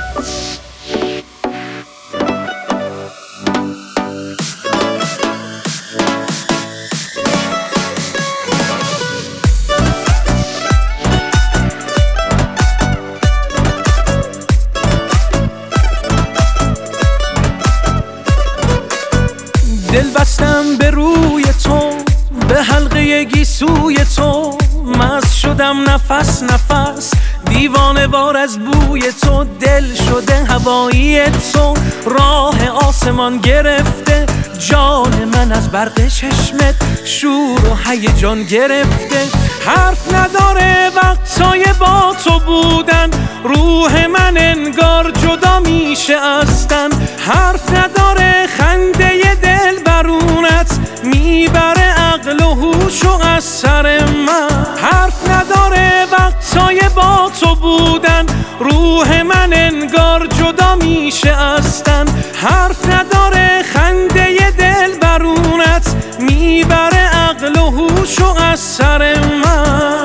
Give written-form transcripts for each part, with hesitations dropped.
دل بستم به روی تو، به حلقه گیسوی تو، مست شدم نفس نفس، دیوانه وار از بوی تو. دل شده هوایی تو، راه آسمان گرفته، جان من از برق چشمت شور و هیجان گرفته. حرف نداره وقتای با تو بودن، روح من انگار جدا میشه از تن. حرف نداره خنده دل برونت، میبره عقل و هوشو از سر من. حرف نداره وقتای با تو بودن، روح من انگار جدا میشه از تن. حرف نداره خنده دل برونت، میبره عقل و هوشو از سر من.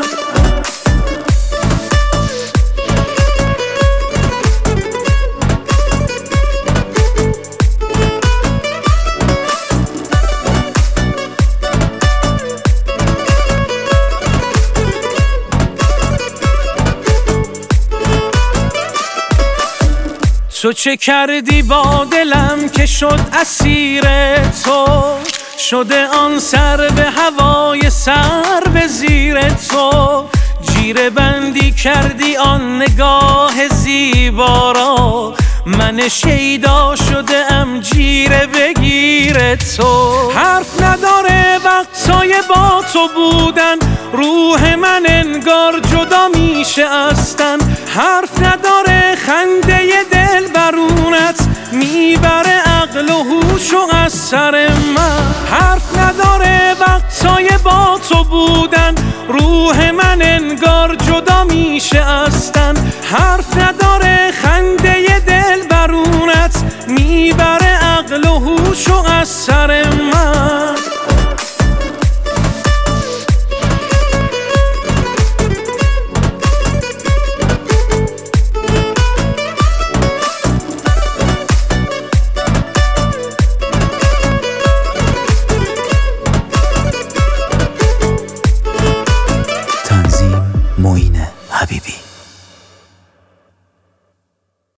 تو چه کردی با دلم که شد اسیر تو، شده آن سر به هوای سر به زیر تو. جیره بندی کردی آن نگاه زیبا را، من شیدا شده ام جیره بگیر تو. حرف نداره وقتای با تو بودن، روح من انگار جدا میشه از تن. حرف نداره خنده دل برونت، میبره عقل و هوشو از سر من. حرف نداره وقتای با تو بودن، روح من انگار جدا میشه از تن. حرف نداره خنده دل برونت، میبره عقل و هوشو از سر من.